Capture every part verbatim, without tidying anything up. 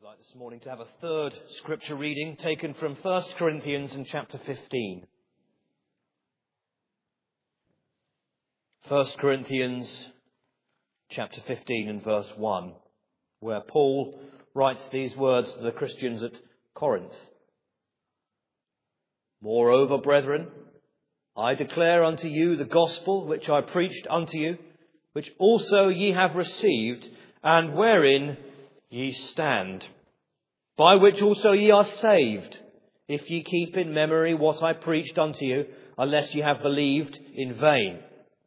like this morning to have a third scripture reading taken from First Corinthians in chapter fifteen. First Corinthians chapter fifteen and verse one, where Paul writes these words to the Christians at Corinth. Moreover, brethren, I declare unto you the gospel which I preached unto you, which also ye have received, and wherein ye stand, by which also ye are saved, if ye keep in memory what I preached unto you, unless ye have believed in vain.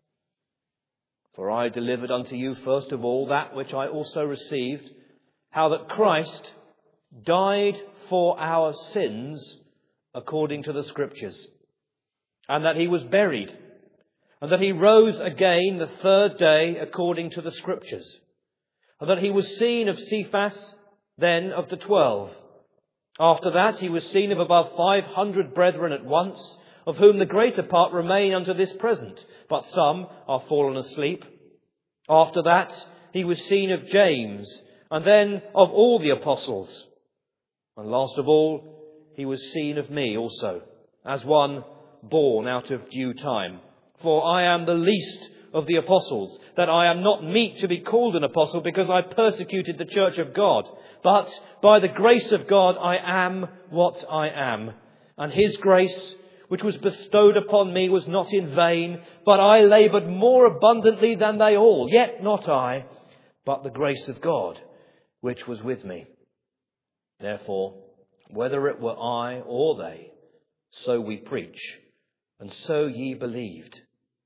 For I delivered unto you first of all that which I also received, how that Christ died for our sins according to the Scriptures, and that he was buried, and that he rose again the third day according to the Scriptures, and that he was seen of Cephas, then of the twelve. After that he was seen of above five hundred brethren at once, of whom the greater part remain unto this present, but some are fallen asleep. After that he was seen of James, and then of all the apostles. And last of all he was seen of me also, as one born out of due time. For I am the least of the apostles, that I am not meet to be called an apostle, because I persecuted the church of God. But by the grace of God I am what I am. And his grace, which was bestowed upon me, was not in vain, but I laboured more abundantly than they all. Yet not I, but the grace of God, which was with me. Therefore, whether it were I or they, so we preach, and so ye believed.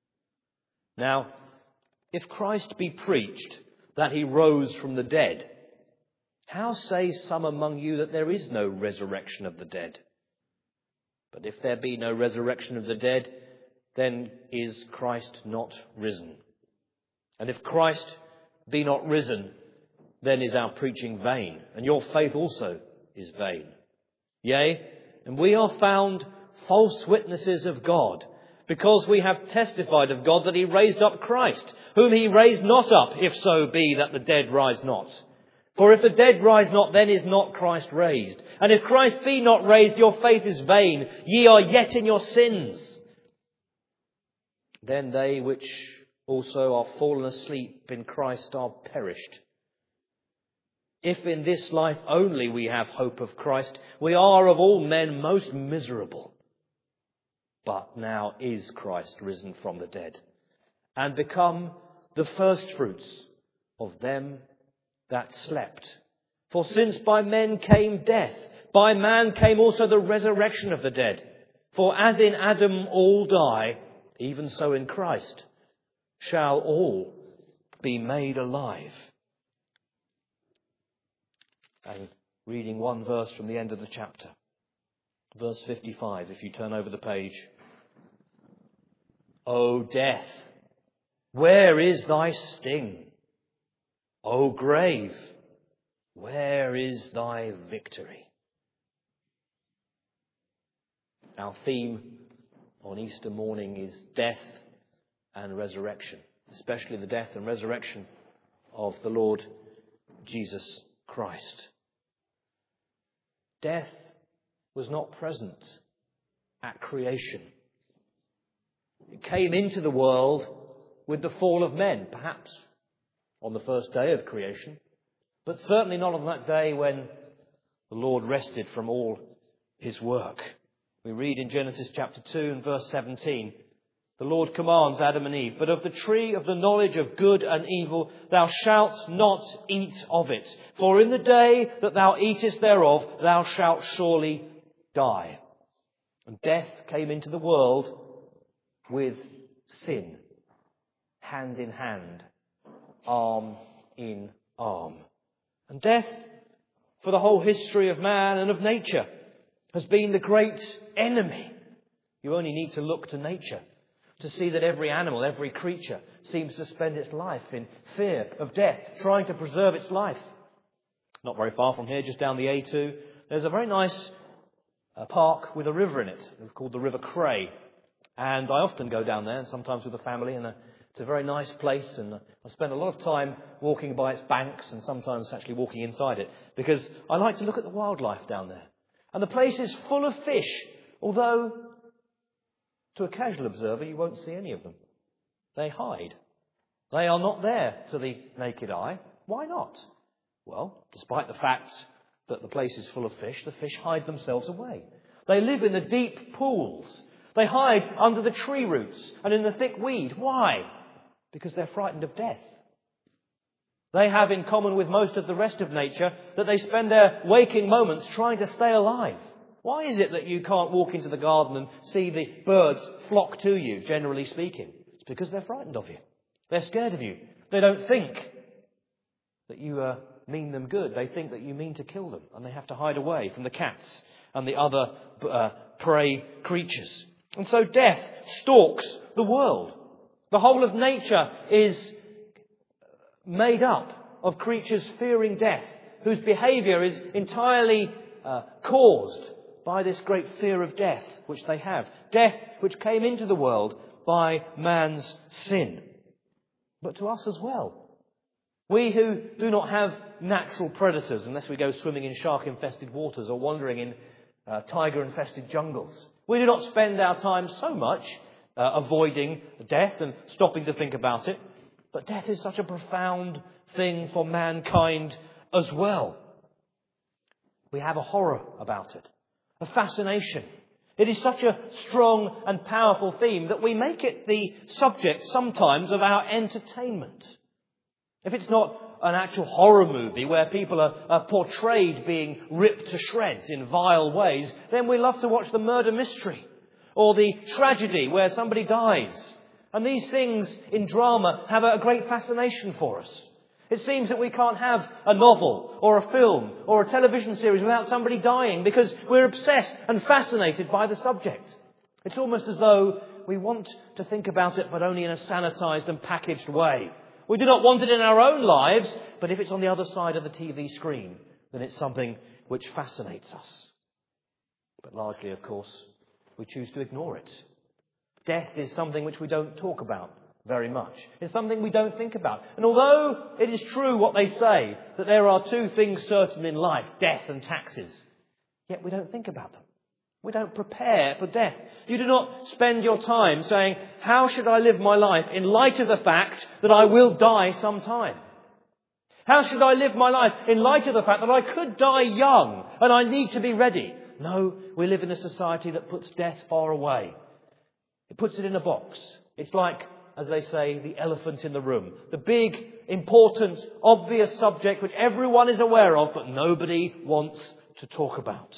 Now, if Christ be preached that he rose from the dead, how say some among you that there is no resurrection of the dead? But if there be no resurrection of the dead, then is Christ not risen. And if Christ be not risen, then is our preaching vain, and your faith also is vain. Yea, and we are found false witnesses of God, because we have testified of God that he raised up Christ, whom he raised not up, if so be that the dead rise not. For if the dead rise not, then is not Christ raised. And if Christ be not raised, your faith is vain. Ye are yet in your sins. Then they which also are fallen asleep in Christ are perished. If in this life only we have hope of Christ, we are of all men most miserable. But now is Christ risen from the dead, and become the firstfruits of them that slept. For since by men came death, by man came also the resurrection of the dead. For as in Adam all die, even so in Christ shall all be made alive. And reading one verse from the end of the chapter, verse fifty-five, if you turn over the page. O death, where is thy sting? O grave, where is thy victory? Our theme on Easter morning is death and resurrection, especially the death and resurrection of the Lord Jesus Christ. Death was not present at creation. It came into the world with the fall of men, perhaps on the first day of creation, but certainly not on that day when the Lord rested from all his work. We read in Genesis chapter two and verse seventeen, the Lord commands Adam and Eve, but of the tree of the knowledge of good and evil thou shalt not eat of it, for in the day that thou eatest thereof thou shalt surely die. And death came into the world with sin, hand in hand, arm in arm. And death, for the whole history of man and of nature, has been the great enemy. You only need to look to nature to see that every animal, every creature seems to spend its life in fear of death, trying to preserve its life. Not very far from here, just down the A two, there's a very nice uh, park with a river in it. It's called the River Cray. And I often go down there, and sometimes with the family, and uh, It's a very nice place, and I spend a lot of time walking by its banks and sometimes actually walking inside it because I like to look at the wildlife down there. And the place is full of fish, although to a casual observer you won't see any of them. They hide. They are not there to the naked eye. Why not? Well, despite the fact that the place is full of fish, the fish hide themselves away. They live in the deep pools. They hide under the tree roots and in the thick weed. Why? Because they're frightened of death. They have in common with most of the rest of nature that they spend their waking moments trying to stay alive. Why is it that you can't walk into the garden and see the birds flock to you, generally speaking? It's because they're frightened of you. They're scared of you. They don't think that you uh, mean them good. They think that you mean to kill them, and they have to hide away from the cats and the other uh, prey creatures. And so death stalks the world. The whole of nature is made up of creatures fearing death, whose behaviour is entirely uh, caused by this great fear of death which they have. Death which came into the world by man's sin. But to us as well. We who do not have natural predators, unless we go swimming in shark-infested waters or wandering in uh, tiger-infested jungles. We do not spend our time so much uh, avoiding death and stopping to think about it. But death is such a profound thing for mankind as well. We have a horror about it, a fascination. It is such a strong and powerful theme that we make it the subject sometimes of our entertainment. If it's not an actual horror movie where people are, are portrayed being ripped to shreds in vile ways, then we love to watch the murder mystery or the tragedy where somebody dies. And these things in drama have a great fascination for us. It seems that we can't have a novel or a film or a television series without somebody dying because we're obsessed and fascinated by the subject. It's almost as though we want to think about it, but only in a sanitized and packaged way. We do not want it in our own lives, but if it's on the other side of the T V screen, then it's something which fascinates us. But largely, of course, we choose to ignore it. Death is something which we don't talk about very much. It's something we don't think about. And although it is true what they say, that there are two things certain in life, death and taxes, yet we don't think about them. We don't prepare for death. You do not spend your time saying, how should I live my life in light of the fact that I will die sometime? How should I live my life in light of the fact that I could die young and I need to be ready? No, we live in a society that puts death far away. It puts it in a box. It's like, as they say, the elephant in the room. The big, important, obvious subject which everyone is aware of, but nobody wants to talk about.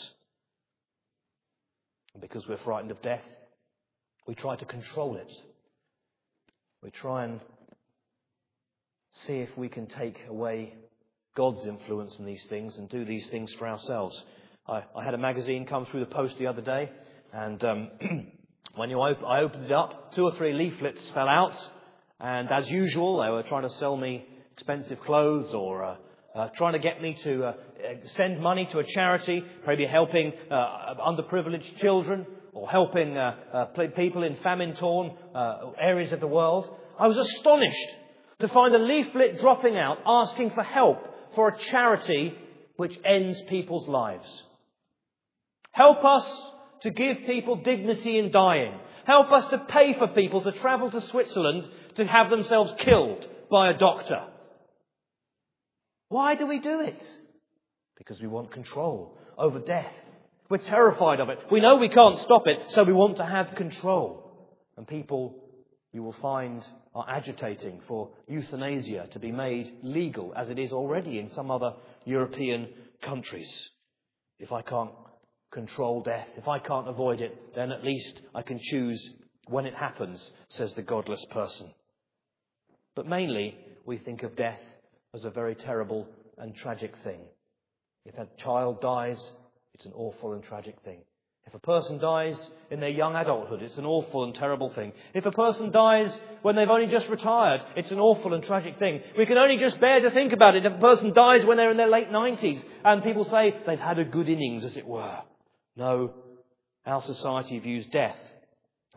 And because we're frightened of death, we try to control it. We try and see if we can take away God's influence in these things and do these things for ourselves. I, I had a magazine come through the post the other day, and um, when you op- I opened it up, two or three leaflets fell out, and as usual, they were trying to sell me expensive clothes or uh, uh, trying to get me to uh, send money to a charity, maybe helping uh, underprivileged children or helping uh, uh, people in famine-torn uh, areas of the world. I was astonished to find a leaflet dropping out asking for help for a charity which ends people's lives. Help us to give people dignity in dying. Help us to pay for people to travel to Switzerland to have themselves killed by a doctor. Why do we do it? Because we want control over death. We're terrified of it. We know we can't stop it, so we want to have control. And people, you will find, are agitating for euthanasia to be made legal, as it is already in some other European countries. If I can't control death, if I can't avoid it, then at least I can choose when it happens, says the godless person. But mainly, we think of death as a very terrible and tragic thing. If a child dies, it's an awful and tragic thing. If a person dies in their young adulthood, it's an awful and terrible thing. If a person dies when they've only just retired, it's an awful and tragic thing. We can only just bear to think about it if a person dies when they're in their late nineties and people say they've had a good innings, as it were. No, our society views death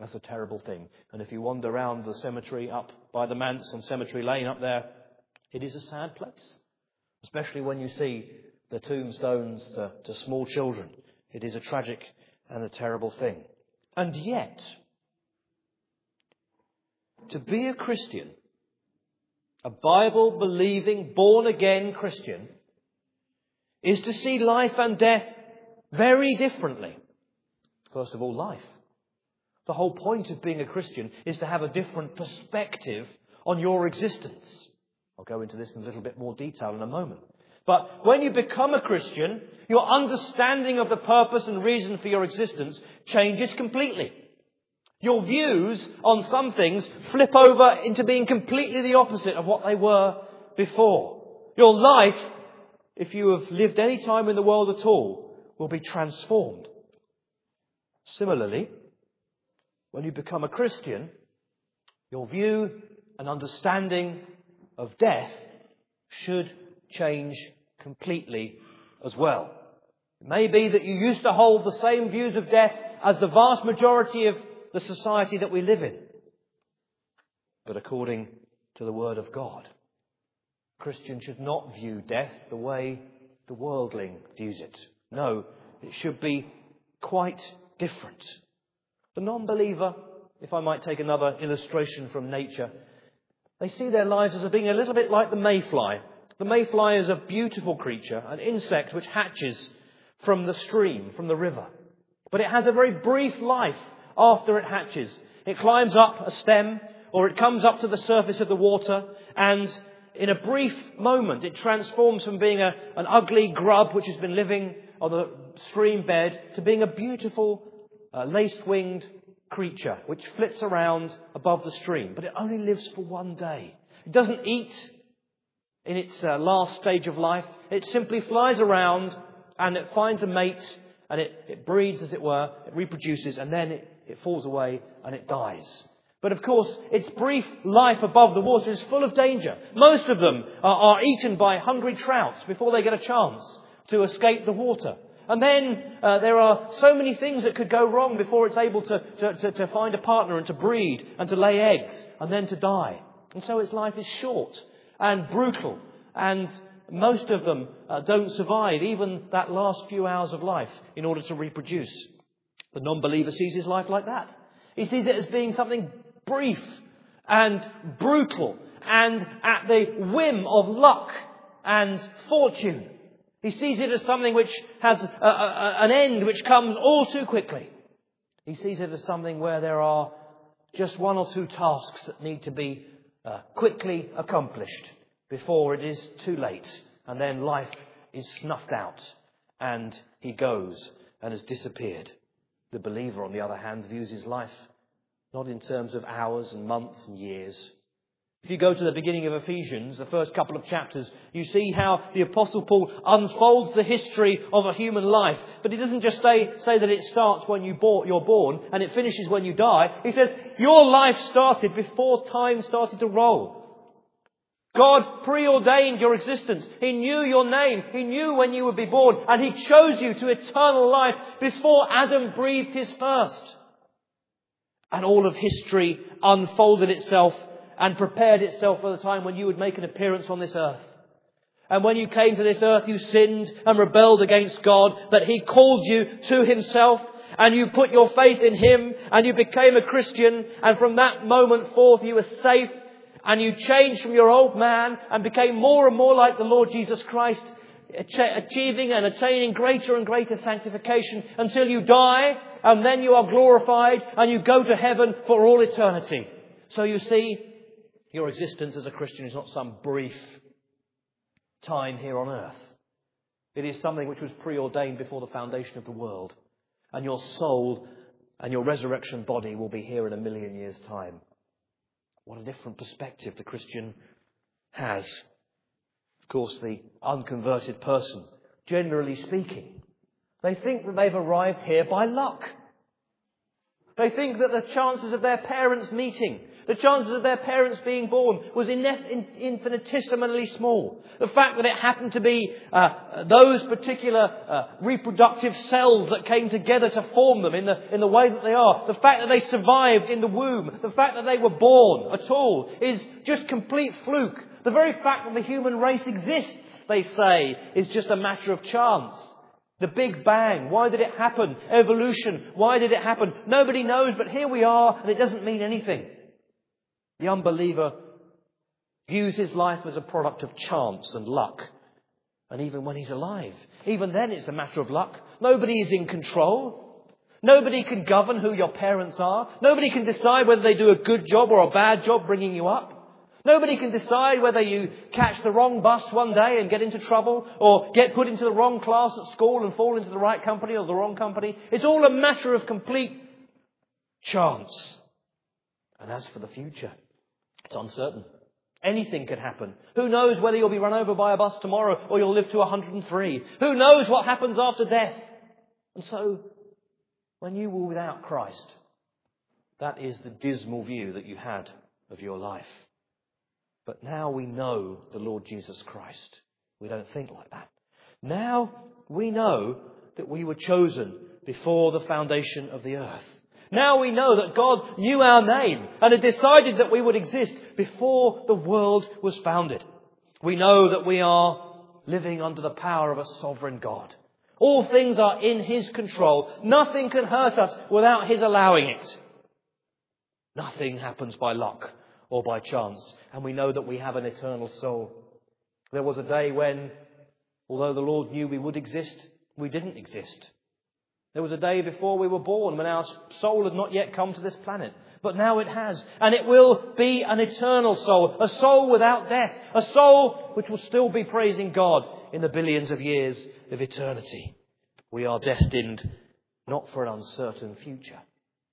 That's a terrible thing. And if you wander around the cemetery up by the manse on Cemetery Lane up there, it is a sad place. Especially when you see the tombstones to, to small children. It is a tragic and a terrible thing. And yet, to be a Christian, a Bible-believing, born-again Christian, is to see life and death very differently. First of all, life. The whole point of being a Christian is to have a different perspective on your existence. I'll go into this in a little bit more detail in a moment. But when you become a Christian, your understanding of the purpose and reason for your existence changes completely. Your views on some things flip over into being completely the opposite of what they were before. Your life, if you have lived any time in the world at all, will be transformed. Similarly, when you become a Christian, your view and understanding of death should change completely as well. It may be that you used to hold the same views of death as the vast majority of the society that we live in. But according to the Word of God, Christians should not view death the way the worldling views it. No, it should be quite different. The non-believer, if I might take another illustration from nature, they see their lives as being a little bit like the mayfly. The mayfly is a beautiful creature, an insect which hatches from the stream, from the river. But it has a very brief life after it hatches. It climbs up a stem or it comes up to the surface of the water, and in a brief moment it transforms from being a, an ugly grub which has been living on the stream bed to being a beautiful uh, lace-winged creature which flits around above the stream. But it only lives for one day. It doesn't eat in its uh, last stage of life. It simply flies around and it finds a mate and it, it breeds, as it were, it reproduces, and then it, it falls away and it dies. But of course, its brief life above the water is full of danger. Most of them are, are eaten by hungry trouts before they get a chance to escape the water. And then uh, there are so many things that could go wrong before it's able to, to, to, to find a partner and to breed and to lay eggs and then to die. And so its life is short and brutal, and most of them uh, don't survive even that last few hours of life in order to reproduce. The non-believer sees his life like that. He sees it as being something brief and brutal and at the whim of luck and fortune. He sees it as something which has a, a, an end which comes all too quickly. He sees it as something where there are just one or two tasks that need to be uh, quickly accomplished before it is too late. And then life is snuffed out and he goes and has disappeared. The believer, on the other hand, views his life not in terms of hours and months and years. If you go to the beginning of Ephesians, the first couple of chapters, you see how the Apostle Paul unfolds the history of a human life. But he doesn't just say, say that it starts when you bought, you're born and it finishes when you die. He says your life started before time started to roll. God preordained your existence. He knew your name. He knew when you would be born. And He chose you to eternal life before Adam breathed his first. And all of history unfolded itself and prepared itself for the time when you would make an appearance on this earth. And when you came to this earth, you sinned and rebelled against God, but He called you to Himself, and you put your faith in Him, and you became a Christian, and from that moment forth you were safe, and you changed from your old man and became more and more like the Lord Jesus Christ, achieving and attaining greater and greater sanctification until you die, and then you are glorified and you go to heaven for all eternity. So you see, your existence as a Christian is not some brief time here on earth. It is something which was preordained before the foundation of the world. And your soul and your resurrection body will be here in a million years' time. What a different perspective the Christian has. Of course, the unconverted person, generally speaking, they think that they've arrived here by luck. They think that the chances of their parents meeting, the chances of their parents being born was infinitesimally small. The fact that it happened to be uh, those particular uh, reproductive cells that came together to form them in the, in the way that they are, the fact that they survived in the womb, the fact that they were born at all is just complete fluke. The very fact that the human race exists, they say, is just a matter of chance. The Big Bang, why did it happen? Evolution, why did it happen? Nobody knows, but here we are, and it doesn't mean anything. The unbeliever views his life as a product of chance and luck. And even when he's alive, even then it's a matter of luck. Nobody is in control. Nobody can govern who your parents are. Nobody can decide whether they do a good job or a bad job bringing you up. Nobody can decide whether you catch the wrong bus one day and get into trouble, or get put into the wrong class at school and fall into the right company or the wrong company. It's all a matter of complete chance. And as for the future, it's uncertain. Anything could happen. Who knows whether you'll be run over by a bus tomorrow or you'll live to one hundred and three? Who knows what happens after death? And so, when you were without Christ, that is the dismal view that you had of your life. But now we know the Lord Jesus Christ. We don't think like that. Now we know that we were chosen before the foundation of the earth. Now we know that God knew our name and had decided that we would exist before the world was founded. We know that we are living under the power of a sovereign God. All things are in His control. Nothing can hurt us without His allowing it. Nothing happens by luck or by chance. And we know that we have an eternal soul. There was a day when, although the Lord knew we would exist, we didn't exist. There was a day before we were born when our soul had not yet come to this planet. But now it has. And it will be an eternal soul. A soul without death. A soul which will still be praising God in the billions of years of eternity. We are destined not for an uncertain future.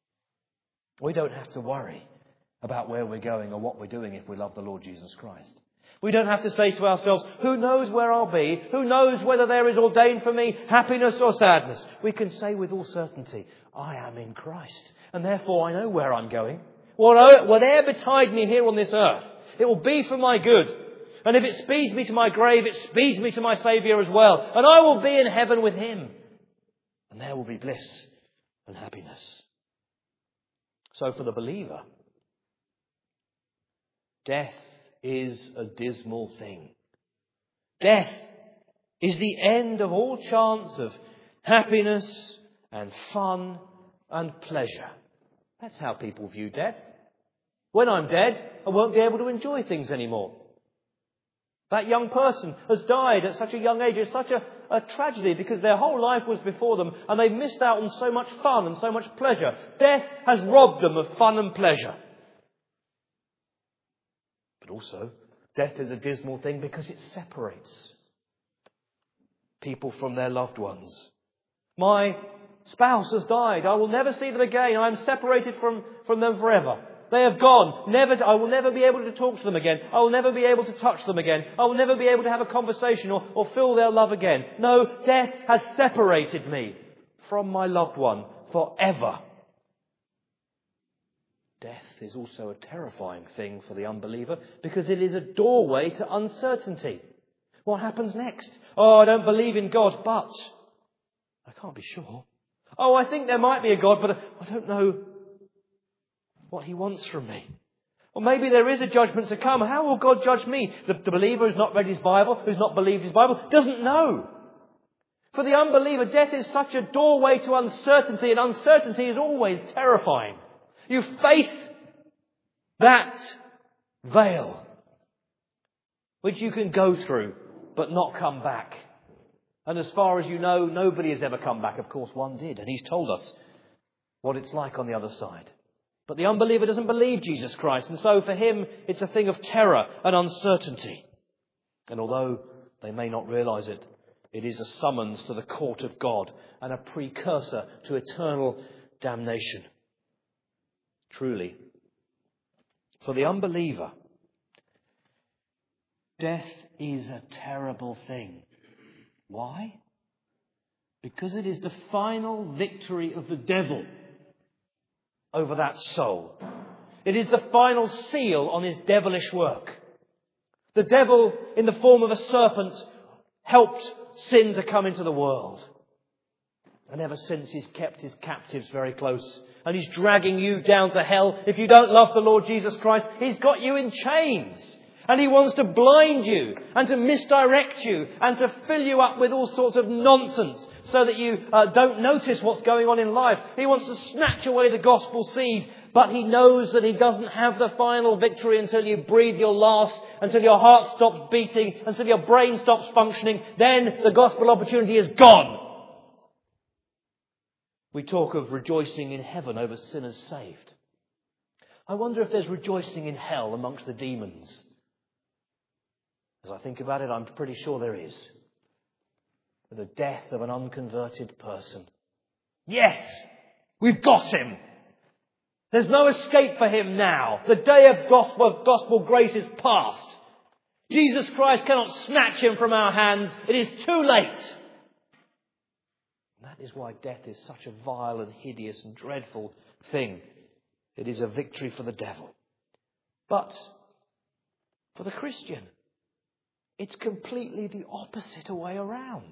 We don't have to worry about where we're going or what we're doing if we love the Lord Jesus Christ. We don't have to say to ourselves, who knows where I'll be? Who knows whether there is ordained for me happiness or sadness? We can say with all certainty, I am in Christ. And therefore I know where I'm going. Whatever betide me here on this earth, it will be for my good. And if it speeds me to my grave, it speeds me to my Saviour as well. And I will be in heaven with Him. And there will be bliss and happiness. So for the believer, death is a dismal thing. Death is the end of all chance of happiness and fun and pleasure. That's how people view death. When I'm dead, I won't be able to enjoy things anymore. That young person has died at such a young age. It's such a, a tragedy because their whole life was before them and they missed out on so much fun and so much pleasure. Death has robbed them of fun and pleasure. But also, death is a dismal thing because it separates people from their loved ones. My spouse has died. I will never see them again. I am separated from, from them forever. They have gone. Never, I will never be able to talk to them again. I will never be able to touch them again. I will never be able to have a conversation or, or feel their love again. No, death has separated me from my loved one forever. Death is also a terrifying thing for the unbeliever because it is a doorway to uncertainty. What happens next? Oh, I don't believe in God, but I can't be sure. Oh, I think there might be a God, but I don't know what He wants from me. Or maybe there is a judgment to come. How will God judge me? The, the believer who's not read his Bible, who's not believed his Bible, doesn't know. For the unbeliever, death is such a doorway to uncertainty, and uncertainty is always terrifying. You face that veil, which you can go through, but not come back. And as far as you know, nobody has ever come back. Of course, one did, and He's told us what it's like on the other side. But the unbeliever doesn't believe Jesus Christ, and so for him, it's a thing of terror and uncertainty. And although they may not realise it, it is a summons to the court of God and a precursor to eternal damnation. Truly, for the unbeliever, death is a terrible thing. Why? Because it is the final victory of the devil. over that soul. It is the final seal on his devilish work. The devil, in the form of a serpent, helped sin to come into the world. And ever since, he's kept his captives very close. And he's dragging you down to hell. If you don't love the Lord Jesus Christ, he's got you in chains. And he wants to blind you and to misdirect you and to fill you up with all sorts of nonsense so that you uh, don't notice what's going on in life. He wants to snatch away the gospel seed, but he knows that he doesn't have the final victory until you breathe your last, until your heart stops beating, until your brain stops functioning. Then the gospel opportunity is gone. We talk of rejoicing in heaven over sinners saved. I wonder if there's rejoicing in hell amongst the demons. As I think about it, I'm pretty sure there is. For the death of an unconverted person. Yes! We've got him! There's no escape for him now. The day of gospel, of gospel grace is past. Jesus Christ cannot snatch him from our hands. It is too late. And that is why death is such a vile and hideous and dreadful thing. It is a victory for the devil. But for the Christian, it's completely the opposite way around.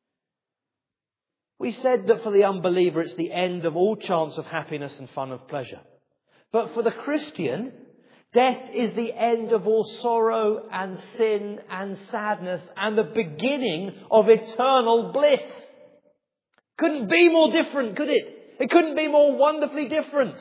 We said that for the unbeliever, it's the end of all chance of happiness and fun of pleasure. But for the Christian, death is the end of all sorrow and sin and sadness and the beginning of eternal bliss. Couldn't be more different, could it? It couldn't be more wonderfully different.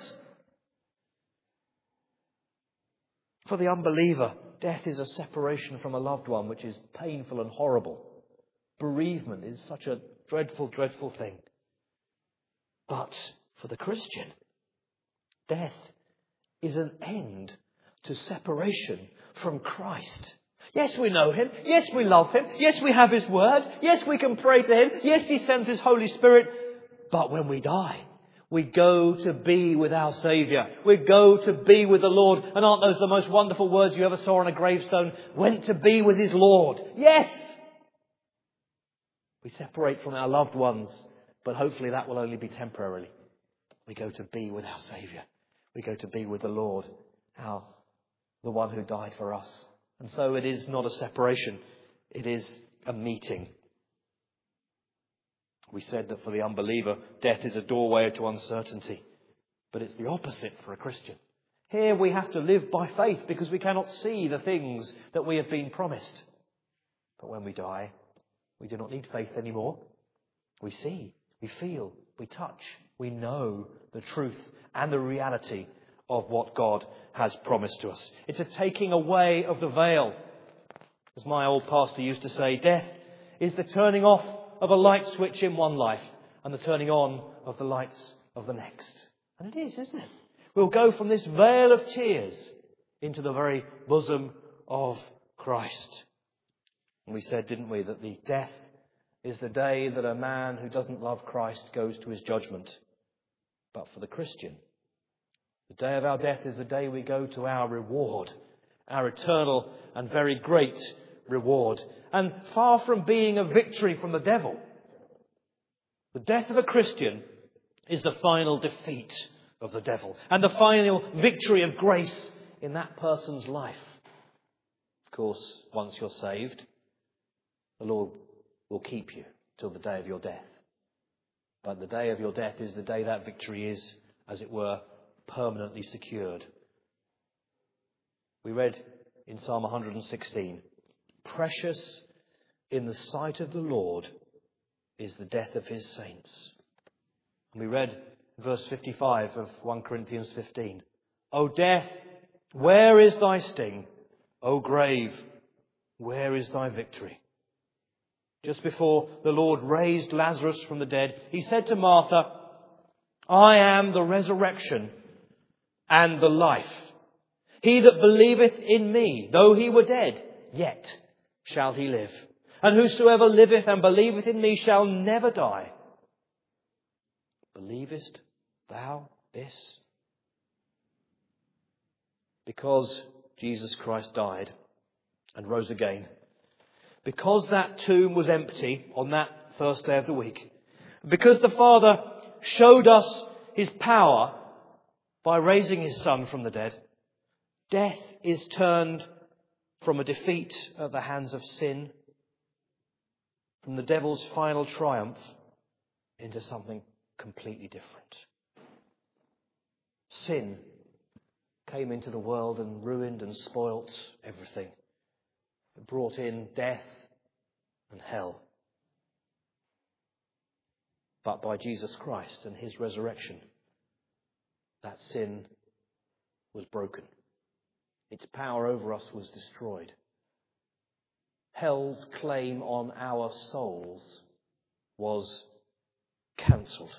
For the unbeliever, death is a separation from a loved one, which is painful and horrible. Bereavement is such a dreadful, dreadful thing. But for the Christian, death is an end to separation from Christ. Yes, we know him. Yes, we love him. Yes, we have his word. Yes, we can pray to him. Yes, he sends his Holy Spirit. But when we die, we go to be with our Saviour. We go to be with the Lord. And aren't those the most wonderful words you ever saw on a gravestone? Went to be with his Lord. Yes! We separate from our loved ones, but hopefully that will only be temporarily. We go to be with our Saviour. We go to be with the Lord, our, the one who died for us. And so it is not a separation. It is a meeting. We said that for the unbeliever, death is a doorway to uncertainty. But it's the opposite for a Christian. Here we have to live by faith because we cannot see the things that we have been promised. But when we die, we do not need faith anymore. We see, we feel, we touch, we know the truth and the reality of what God has promised to us. It's a taking away of the veil. As my old pastor used to say, death is the turning off of a light switch in one life and the turning on of the lights of the next. And it is, isn't it? We'll go from this vale of tears into the very bosom of Christ. And we said, didn't we, that the death is the day that a man who doesn't love Christ goes to his judgment. But for the Christian, the day of our death is the day we go to our reward, our eternal and very great reward. And far from being a victory from the devil, the death of a Christian is the final defeat of the devil and the final victory of grace in that person's life. Of course, once you're saved, the Lord will keep you till the day of your death. But the day of your death is the day that victory is, as it were, permanently secured. We read in Psalm one hundred sixteen, precious in the sight of the Lord is the death of his saints. And we read verse fifty-five of First Corinthians fifteen, O death, where is thy sting? O grave, where is thy victory? Just before the Lord raised Lazarus from the dead, he said to Martha, I am the resurrection and the life. He that believeth in me, though he were dead, yet shall he live. And whosoever liveth and believeth in me shall never die. Believest thou this? Because Jesus Christ died and rose again, because that tomb was empty on that first day of the week, because the Father showed us his power by raising his Son from the dead, death is turned from a defeat at the hands of sin, from the devil's final triumph, into something completely different. Sin came into the world and ruined and spoilt everything. It brought in death and hell. But by Jesus Christ and his resurrection, that sin was broken. Its power over us was destroyed. Hell's claim on our souls was cancelled.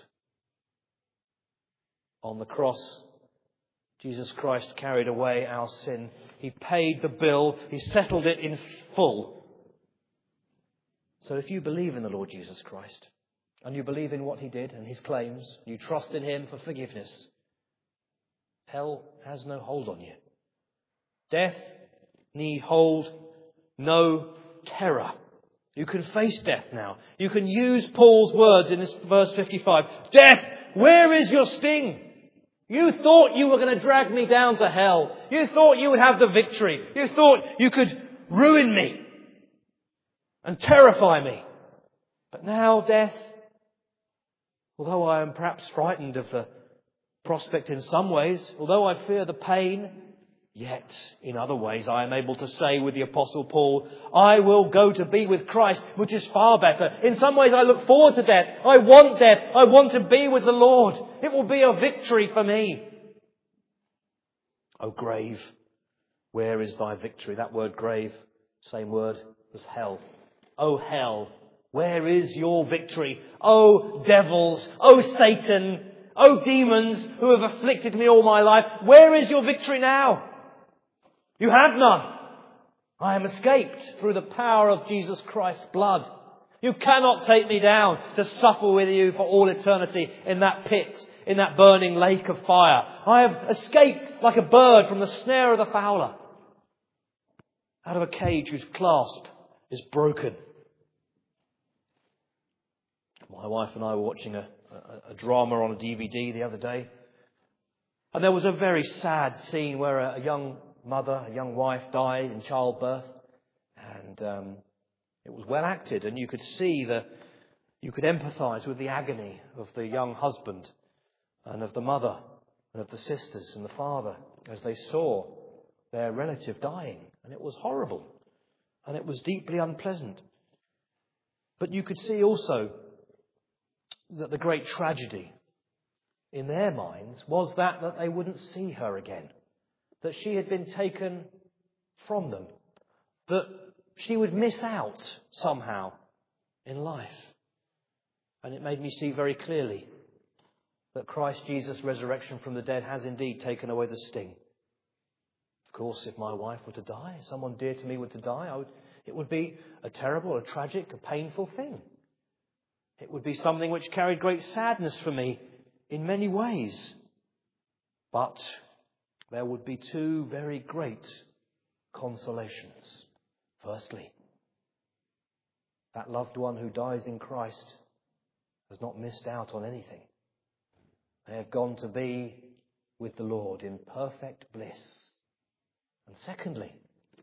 On the cross, Jesus Christ carried away our sin. He paid the bill. He settled it in full. So if you believe in the Lord Jesus Christ, and you believe in what he did and his claims, you trust in him for forgiveness, hell has no hold on you. Death need hold no terror. You can face death now. You can use Paul's words in this verse fifty-five. Death, where is your sting? You thought you were going to drag me down to hell. You thought you would have the victory. You thought you could ruin me and terrify me. But now death, although I am perhaps frightened of the prospect in some ways, although I fear the pain, yet in other ways I am able to say with the Apostle Paul, I will go to be with Christ, which is far better. In some ways I look forward to death. I want death. I want to be with the Lord. It will be a victory for me. O grave, where is thy victory? That word grave, same word as hell. O hell, where is your victory? O devils, O Satan, O demons who have afflicted me all my life, where is your victory now? You have none. I am escaped through the power of Jesus Christ's blood. You cannot take me down to suffer with you for all eternity in that pit, in that burning lake of fire. I have escaped like a bird from the snare of the fowler, out of a cage whose clasp is broken. My wife and I were watching a, a, a drama on a D V D the other day, and there was a very sad scene where a, a young mother, a young wife died in childbirth, and um, it was well acted, and you could see the, you could empathise with the agony of the young husband and of the mother and of the sisters and the father as they saw their relative dying, and it was horrible, and it was deeply unpleasant. But you could see also that the great tragedy in their minds was that that they wouldn't see her again. That she had been taken from them. That she would miss out somehow in life. And it made me see very clearly that Christ Jesus' resurrection from the dead has indeed taken away the sting. Of course, if my wife were to die, if someone dear to me were to die, I would, it would be a terrible, a tragic, a painful thing. It would be something which carried great sadness for me in many ways. But there would be two very great consolations. Firstly, that loved one who dies in Christ has not missed out on anything. They have gone to be with the Lord in perfect bliss. And secondly,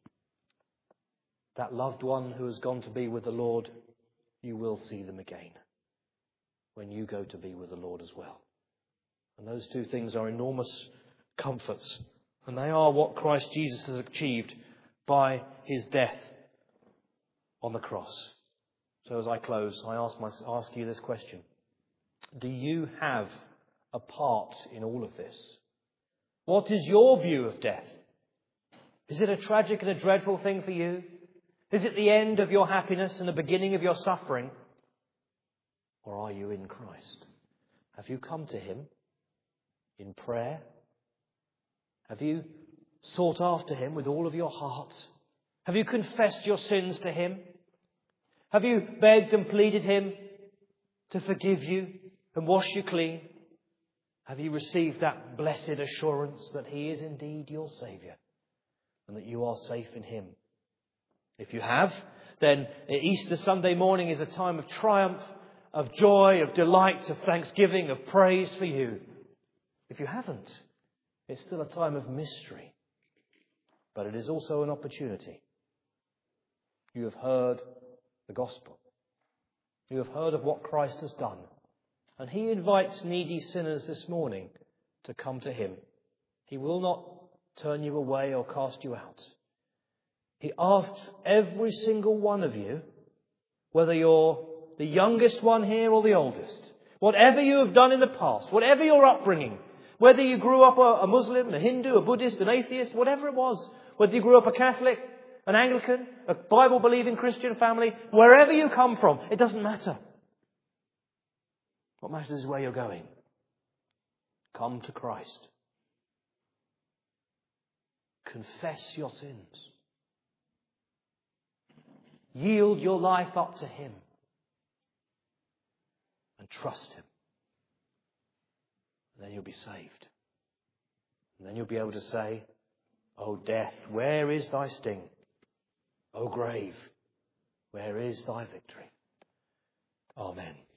that loved one who has gone to be with the Lord, you will see them again when you go to be with the Lord as well. And those two things are enormous comforts. And they are what Christ Jesus has achieved by his death on the cross. So as I close, I ask, my, ask you this question. Do you have a part in all of this? What is your view of death? Is it a tragic and a dreadful thing for you? Is it the end of your happiness and the beginning of your suffering? Or are you in Christ? Have you come to him in prayer? Have you sought after him with all of your heart? Have you confessed your sins to him? Have you begged and pleaded him to forgive you and wash you clean? Have you received that blessed assurance that he is indeed your Saviour and that you are safe in him? If you have, then Easter Sunday morning is a time of triumph, of joy, of delight, of thanksgiving, of praise for you. If you haven't, It's still a time of mystery, but it is also an opportunity. You have heard the gospel. You have heard of what Christ has done. And he invites needy sinners this morning to come to him. He will not turn you away or cast you out. He asks every single one of you, whether you're the youngest one here or the oldest, whatever you have done in the past, whatever your upbringing, whether you grew up a Muslim, a Hindu, a Buddhist, an atheist, whatever it was, whether you grew up a Catholic, an Anglican, a Bible-believing Christian family, wherever you come from, it doesn't matter. What matters is where you're going. Come to Christ. Confess your sins. Yield your life up to him. And trust him. And then you'll be saved. And then you'll be able to say, O death, where is thy sting? O grave, where is thy victory? Amen.